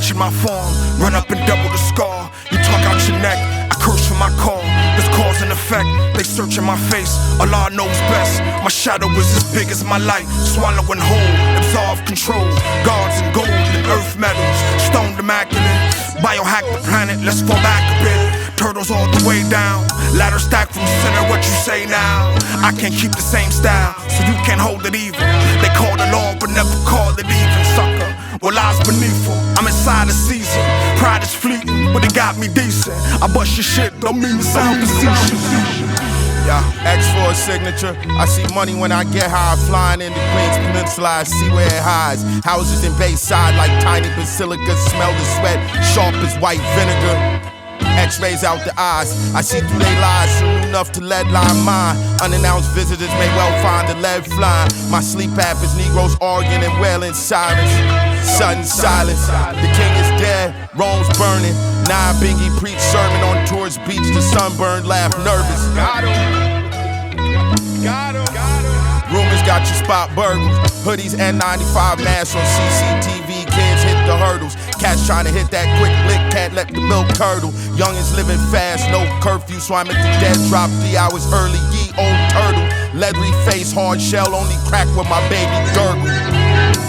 Watching my farm run up and double the scar. You talk out your neck, I curse for my call. There's cause and effect, they searching my face. Allah knows best, my shadow is as big as my light. Swallowing whole, absolve control. Gods and gold and earth metals, stoned immaculate. Biohack the planet, let's fall back a bit. Turtles all the way down, ladder stack from center, what you say now? I can't keep the same style, so you can't hold it even. They call it law, but never call it even, sucker. What lies beneath her? I'm inside the season. Pride is fleeting, but it got me decent. I bust your shit, don't mean to sound facetious. Yeah, X for a signature. I see money when I get high. Flying into Queens Peninsula, I see where it hides. Houses in Bayside like tiny basilicas. Smell the sweat, sharp as white vinegar. X-rays out the eyes, I see through they lies. Soon enough to lead line mine. Unannounced visitors may well find the lead flying. My sleep app is Negroes arguing and wailing sirens. Sudden silence, the king is dead, Rome's burning. Nah, Bingy preached sermon on tourist beach. The sunburned laugh nervous. Got him. Rumors got your spot burgled. Hoodies N95 masks on CCTV. Kids hit the hurdles. Cats trying to hit that quick blick. Can't let the milk curdle. Youngins living fast, no curfew. So I'm at the dead drop 3 hours early. Ye old turtle. Leathery face, hard shell. Only crack with my baby gurgle.